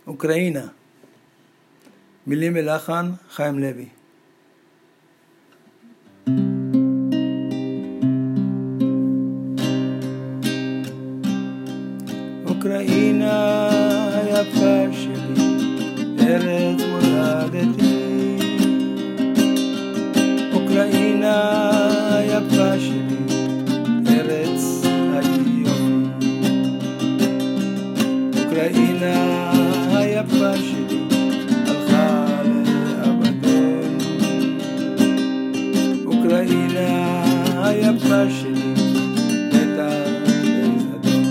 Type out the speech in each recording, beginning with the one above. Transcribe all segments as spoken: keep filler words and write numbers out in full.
אוקראינה, מילים ולחן חיים לוי. אוקראינה היפה שלי, ארץ מולדתי. אוקראינה היפה שלי, ארץ היופי. אוקראינה היפה שלי, הלכה לאבדון. אוקראינה היפה שלי, מתה בזדון.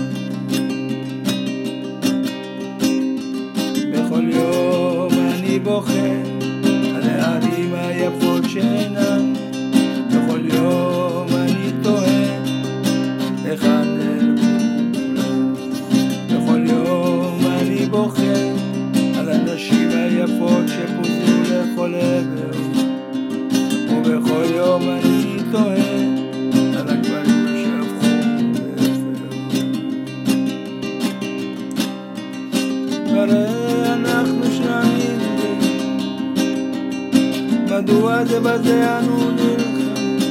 בכל יום אני בוכה על הערים היפות שאינן. בכל יום אני תוהה היכן נעלמו כולם. בכל יום אני בוכה על הנשים היפות שפוזרו לכל עבר. ובכל יום אני תוהה על הגברים שהפכו לאפר. הרי אנחנו שניים, מדוע זה בזה אנו נלחמים?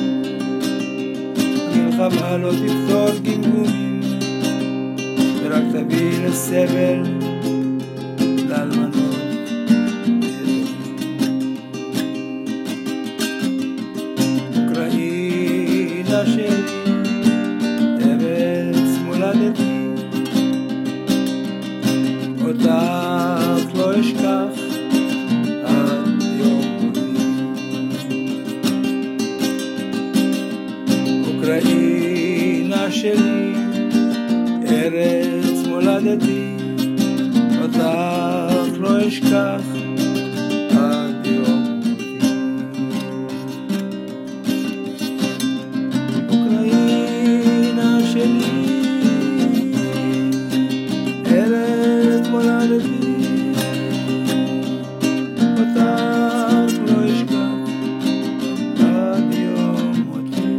המלחמה לא תפתור גמגומים, ורק תביא לסבל לאלמנות. אוקראינה שלי, ארץ מולדתי, אותך לא אשכח עד יום מותי. אוקראינה שלי, ארץ מולדתי, אותך לא אשכח עד יום מותי. אוקראינה שלי, ארץ מולדתי, אותך לא אשכח עד יום מותי.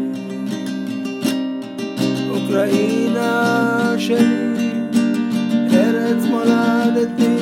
אוקראינה שלי, ארץ מולדתי,